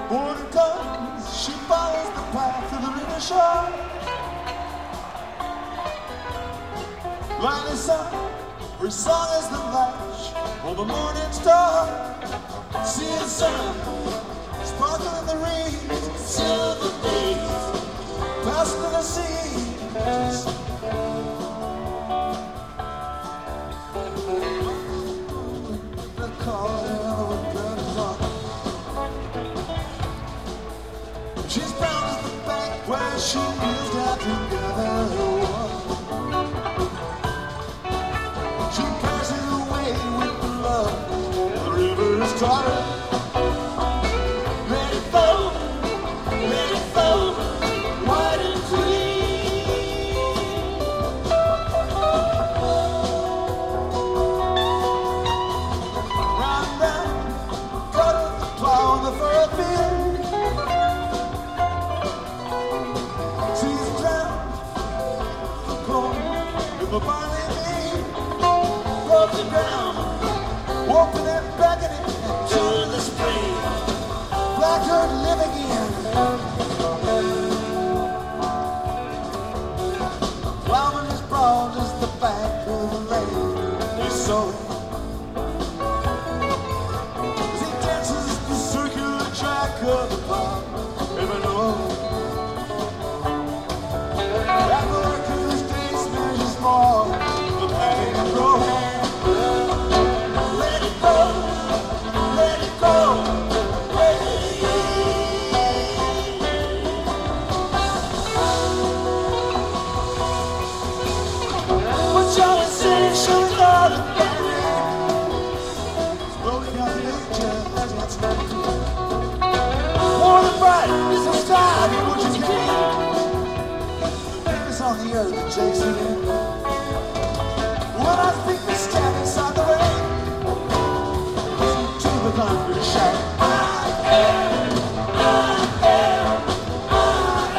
Morning comes, she follows the path to the river shore. Lightning sun, her song is the flash of the morning star. See the sun, sparkle in the reeds, silver beams, pass to the sea. The call of a burning rock. She's bound at the bank where she kneels down to gather her water. She passes away with the love the river has taught her. Let it flow, wide and free. Round and round, cut the plow on the furrowed field. Seas drown, cold in the barley meal. Broke the ground, open and beckoning to the spring. Blackbird live again. Plowman is broad as the back of the lake. He's sowing as he dances the circular track of the pond. Every note that work of his days measures more the pain and growth. Let it go, let it go. On the earth and chase it in. When I think we stand inside the rain, listen to the thunder shout, I am, I am, I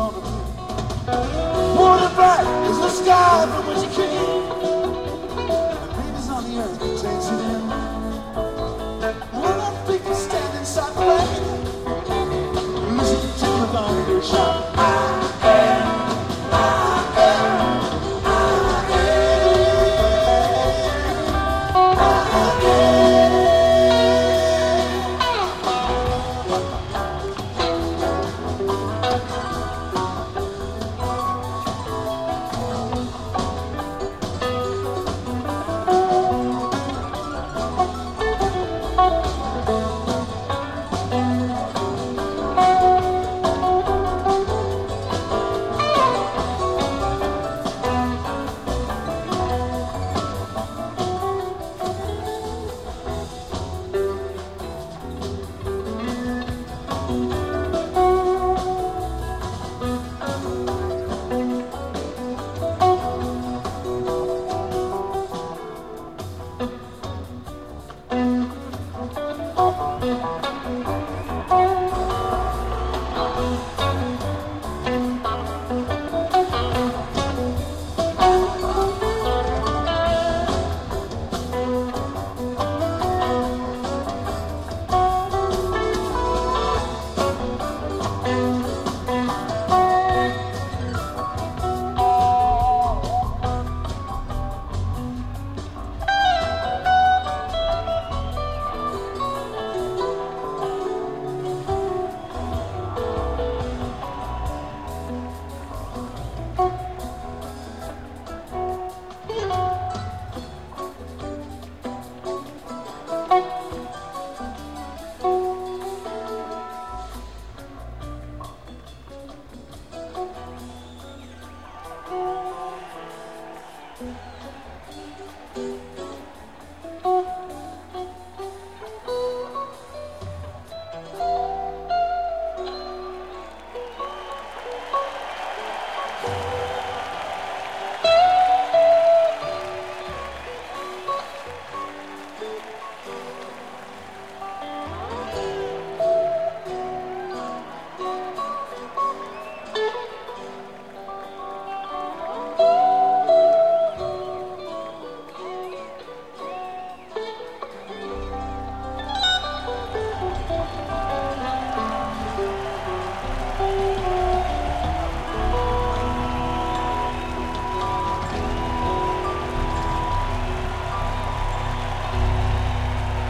gonna be. Water bright is the sky from which you came. The babies on the earth that takes you in. When I think you stand inside the rain, listen to the thunder shout.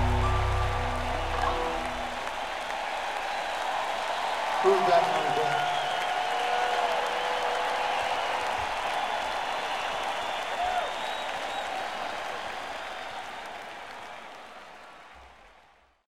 Prove that, my boy.